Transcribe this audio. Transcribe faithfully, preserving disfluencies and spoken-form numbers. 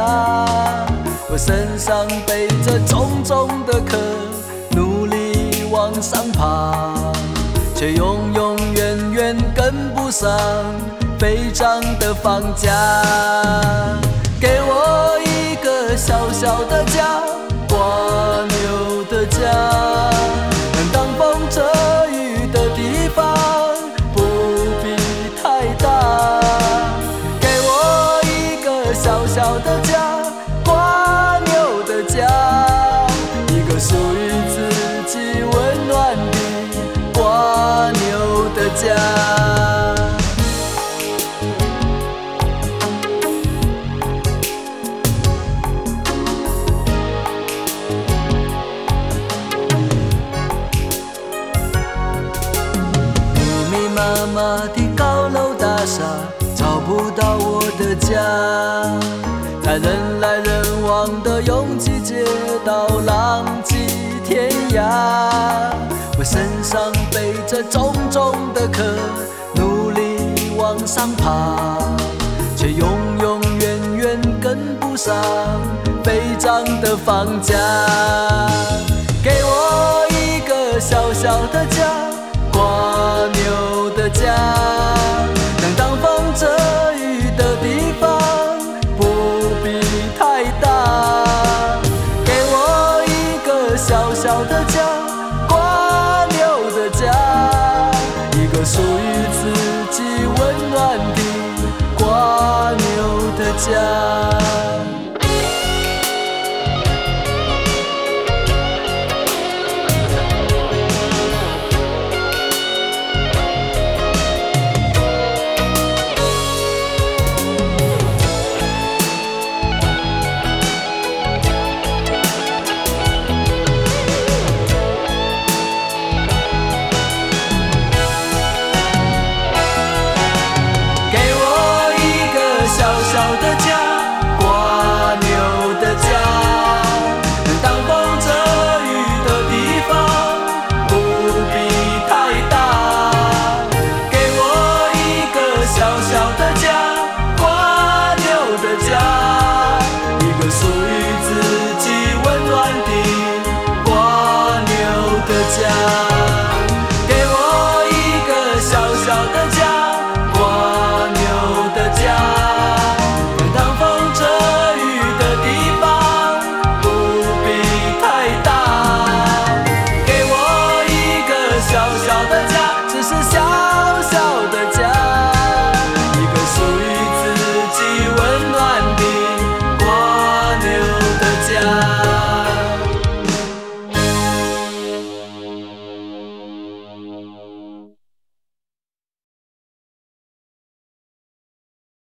我身上背着重重的壳，努力往上爬，却永永远远跟不上飞涨的房价。给我一个小小的家，蜗牛的家，能挡风遮雨的地方，不必太大。给我一个小小的家，蜗牛的家，一个属于自己温暖的蜗牛的家。密麻的高楼大厦找不到我的家，在人来人往的拥挤街道浪迹天涯。我身上背着重重的壳，努力往上爬，却永永远远跟不上飞涨的房价。给我一个小小的家，蜗牛的家，能挡风遮雨的地方，不必太大。给我一个小小的家，蜗牛的家，一个属于自己温暖的蜗牛的家。